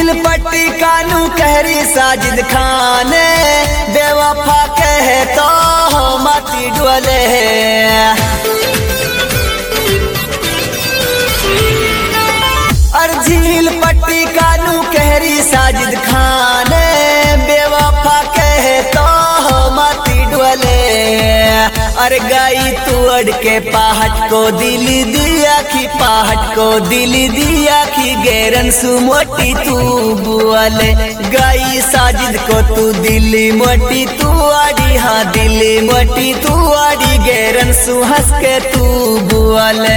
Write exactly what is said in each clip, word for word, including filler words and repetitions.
झील पट्टी कानू कहरी साजिद खान बेवफा कहे तो माटी डोले और झील पट्टी कानू कहरी साजिद खान बेवफा कहे तो माटी डोले अरे गाई तू अड़ के पहाड़ को दिली दिया की पहाड़ को दिली दिया की गैरन सु मोटी तू बुआले गाई साजिद को तू दिल्ली मोटी तू आड़ी हाँ दिल्ली मोटी तू आड़ी गैरन सु हंस के तू बुआले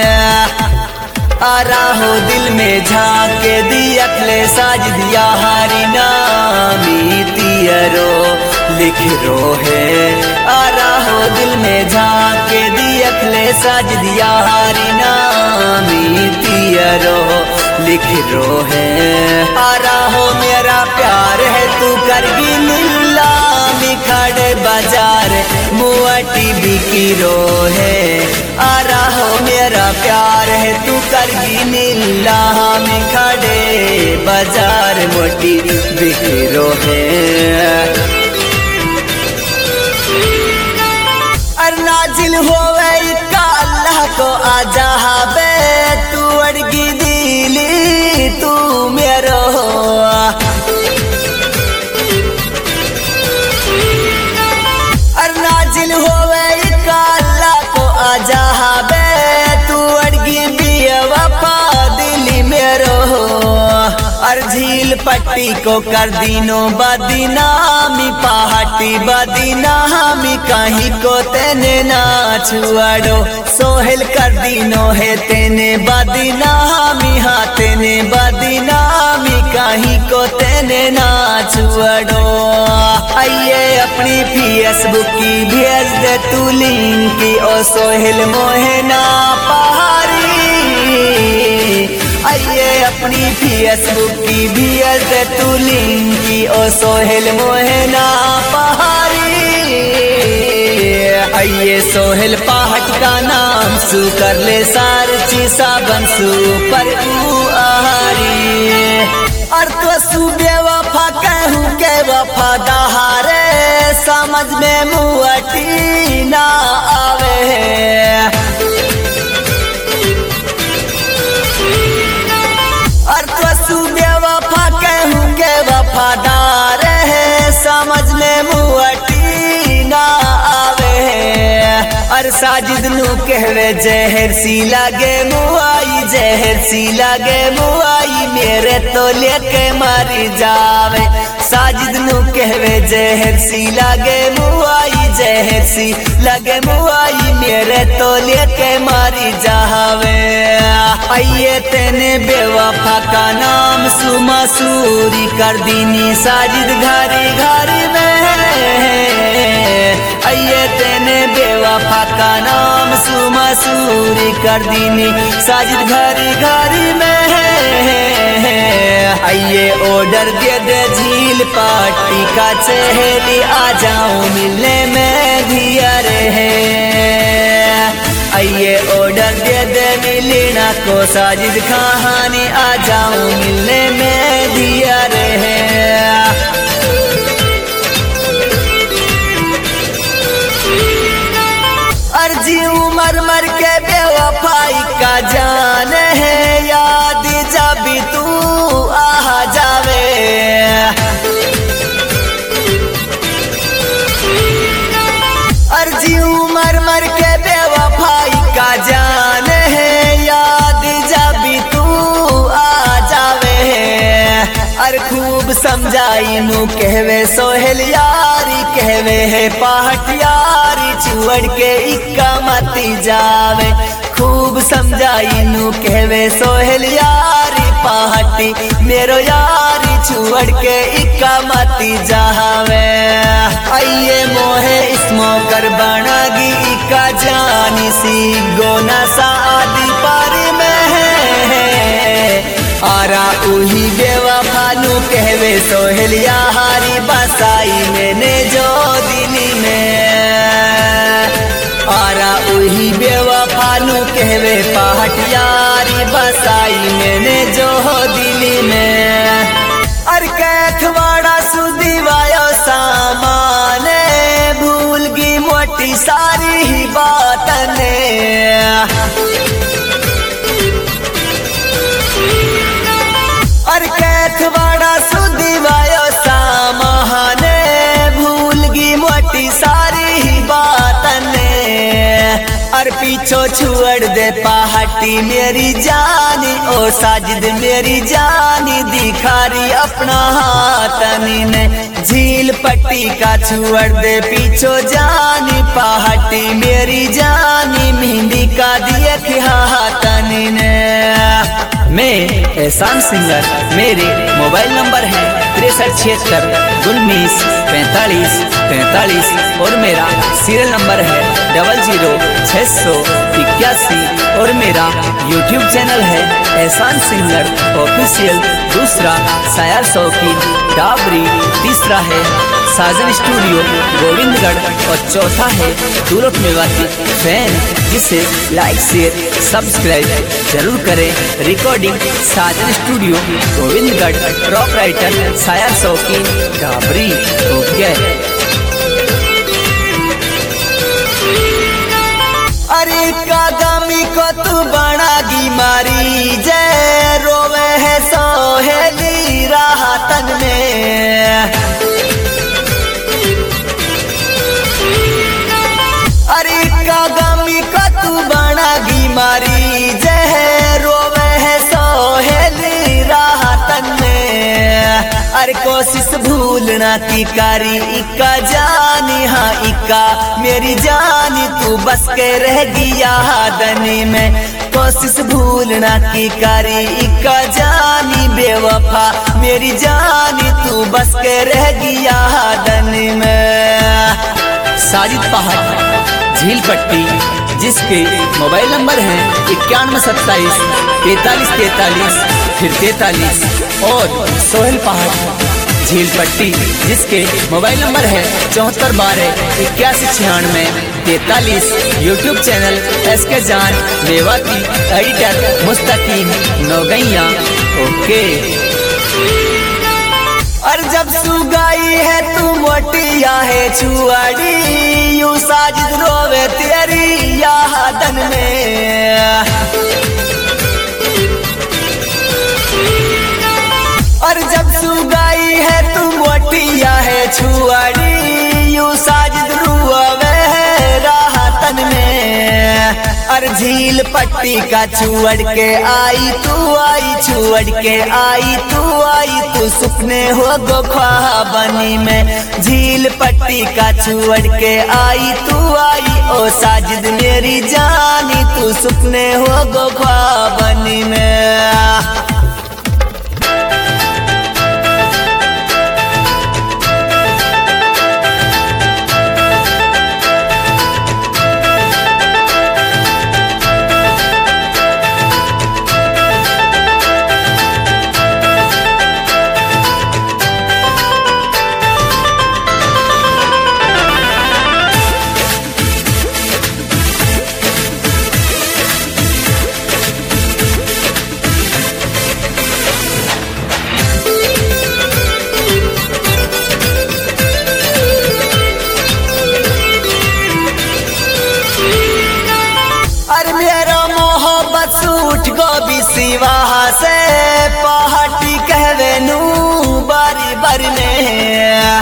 आरा हो दिल में झाके दियखले साजिद यारी नामी तियरो लिख रो है आरा हो दिल में झाके दियखले साजिद यारी नामी तियरो लिख रो है आरा हो मेरा प्यार है तू करगी नीलामी खड़े बाजार मुआटी बिकी रो है आरा हो मेरा प्यार है तू करगी नीलामी खड़े बाजार मोटी बिकी रो है नाजिल होवे का अल्लाह को आजाबे तू अड़गी दिली तू मेरो और नाजिल होवे का अल्लाह को आजाबे तू अड़गी बेवफा दिली मेरो और झील पट्टी को कर दीनो बदनामी पहाटी बदनामी कहीं को तेने ना छुआड़ो सोहेल कर दीनो है तेने बदनामी हाँ तेने बदनामी कहीं को तेने ना छुआड़ो आइए अपनी फेसबुक की भेज दे तू लिंक की ओ सोहेल मोहे ना पहाड़ी आइए अपनी फेसबुक की भेज दे तू लिंक की ओ सोहेल मोहे ना पहाड़ी आइए सोहेल पहाड़ का नाम सु कर ले सार चीसा बंसु पर आहारी और तो सु बेवफा कहूँ के वफादारे समझ में मुआटी ना आवे और तो सु बेवफा कहूँ के वफादार है समझ में मुआटी ना आवे और साजिद नू कहवे जहर सी लागे मुआई जहर सी लागे मुआई मेरे तो लेके मारी जावे साजिद नू कहवे जहर सी लागे मुआई जहर सी लागे मुआई मेरे तो लेके मारी जावे आइए तेने बेवफा का नाम सुमसूरी कर दीनी साजिद घरी घरी में आइए तेने बेवफा का नाम सुमसूरी कर दीनी साजिद घरी घरी में आइए ऑर्डर दे दे झील पार्टी का चहेली आ जाऊं मिलने में दिया रहे आइए ऑर्डर दे दे मिलना को साजिद कहानी आ जाऊं मिलने में दिया रहे अर्जी उमर मर के बेवफाई का जान है याद जब तू आ जावे अर्जी उमर मर के बेवफाई का जान है याद जब तू आ जावे और खूब समझाई नू कहवे सोहेल यारी कहवे है पहाड़ यारी छुअड़ के इक्का मती जावे खूब समझाई नू कहवे सोहेल यारी पहाटी मेरो यारी छुअड़ के इक्का मती जावे आइए मोहे इस मौकर बनागी इक्का जानी सी गोना सा आदि पारी में आरा उही बेवफानू कहवे सोहेल यारी बसाई मैंने जो दिली में आरा उही बेवफानू कहवे पहाड़ यारी बसाई मैंने जो दिली में। अर कैथवाड़ा सुधी वायो सामान भूल गई मोटी सारी ही बात ने अर कैथवाड़ा सुधी वायो सामान भूल गई मोटी सारी ही बात ने अर पीछो छुड़ दे पहाटी मेरी जानी ओ साजिद मेरी जानी दिखारी अपना हाथनी ने झील पट्टी का छुड़ दे पीछो जानी पहाटी मेरी जानी मेहंदी का दिए हाथनी ने। मैं एहसान सिंगर, मेरे मोबाइल नंबर है तिरसठ छिहत्तर उन्नीस पैंतालीस पैंतालीस और मेरा सीरियल नंबर है डबल जीरो छः सौ इक्यासी और मेरा यूट्यूब चैनल है एहसान सिंगर ऑफिशियल। दूसरा सायर शौकीन डाबरी, तीसरा है साजन स्टूडियो गोविंदगढ़ और चौथा है दूरत मेवाती फैन, जिसे लाइक शेयर सब्सक्राइब जरूर करें। रिकॉर्डिंग साजन स्टूडियो गोविंदगढ़, रॉक राइटर सायर शौकीन डाबरी। ओके अरे कागमी को तू बनागी मारी जय रोवे है सोहेली राहतन में अरे कागमी को तू बनागी मारी जय रोवे है सोहेली राहतन में अरे कोशिश भूलना की कारी इक्का जानी हाँ इक्का मेरी जानी तू बस के रह गया दनी में कोशिश भूलना की कारी इक्का जानी बेवफा मेरी जानी तू बस के रह गया दनी में। साजिद पहाड़ झील पट्टी, जिसके मोबाइल नंबर है इक्यानवे सत्ताईस तैतालीस तैतालीस फिर तैतालीस और सोहेल पहाड़ झील पट्टी, जिसके मोबाइल नंबर है चौहत्तर बारह इक्यासी छियानवे तैतालीस। यूट्यूब चैनल एस के जान मेवाती, एडिटर मुस्तकीम नौगैया। ओके और जब सुगाई है तू मोटिया है छुआड़ी यू साजिद रोवे तेरी यादन में और जब सुगाई है तू मोटिया है छुआड़ी यू साजिद रोवे राहतन में और झील पट्टी का छुअड़ के आई तू आई छुअड़ के आई तू आई तू सुपने हो गो ख्वाबनी में झील पट्टी का छुअड़ के आई तू आई ओ साजिद मेरी जानी तू सुपने हो गो ख्वाबनी में। उठ गो बिसिवा से पहाटी कहवे नू बारी बारी में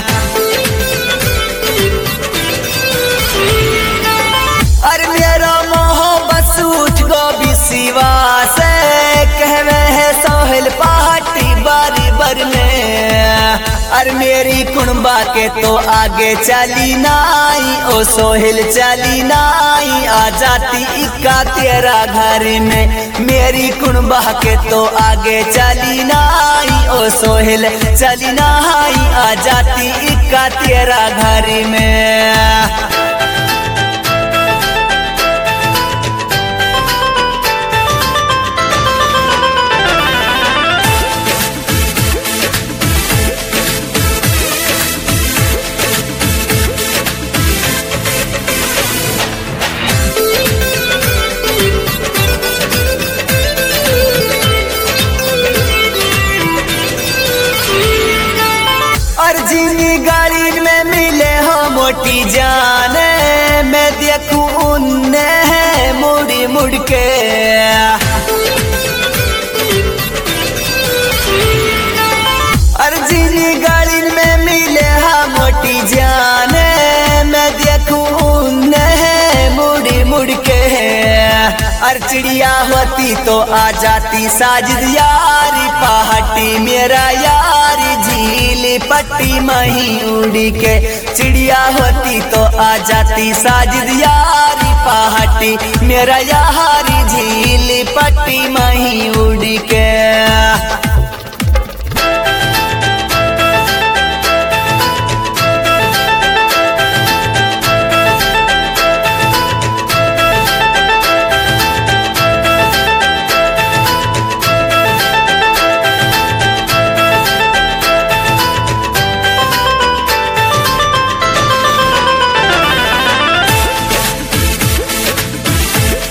अरे मेरा मोहब्बत उठ गो बिसिवा से कहवे है सोहेल पहाटी बारी बारी में अरे मेरी कुणबा के तो आगे चली नाई ओ सोहेल चली नाई आ जाती इक्का तेरा घर में मेरी कुणबा के तो आगे चली नाई ओ सोहेल चली नाई आ जाती इक्का तेरा घर में। के। अर्जुनी गाड़ी में मिले हाँ मोटी जाने, मैं देखूं नहीं मुड़ मुड़ के। अर चिड़िया होती तो आ जाती साजिद यारी पहाटी, मेरा यारी झील पट्टी मही उड़ी के। चिड़िया होती तो आ जाती साजिद यारी पहाटी, मेरा यारी झील पट्टी मही